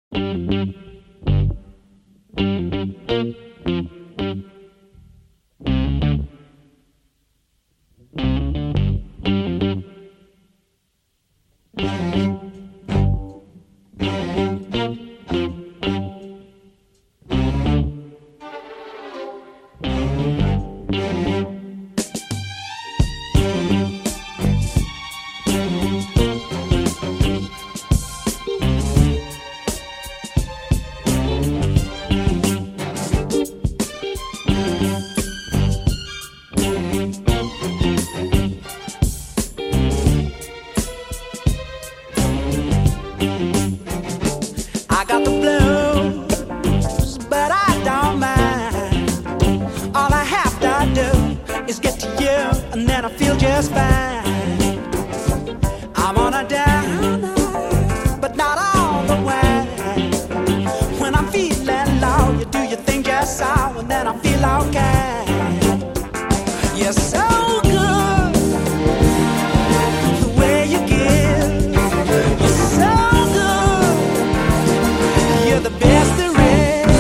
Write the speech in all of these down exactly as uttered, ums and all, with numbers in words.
I got the blues, but I don't mind. All I have to do is get to you, and then I feel just fine. I'm on a down, but not all the way. When I'm feeling low, you do your thing just so, and then I feel okay. You're so good, the way you give. You're so good, you're the best there is.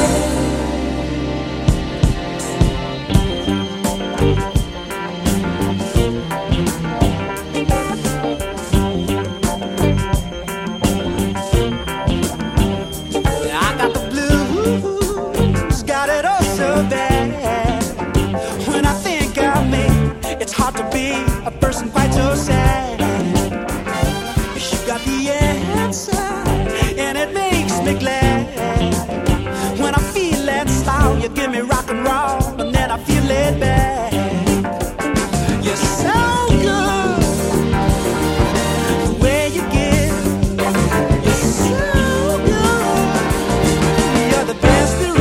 I got the blues, got it all so bad. When I think of me, it's hard to be a person quite so sad. You got the answer, and it makes me glad. When I'm feeling slow, you give me rock and roll, and then I feel it back. You're so good, the way you give. You're so good, you're the best there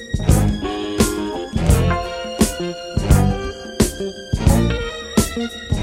is.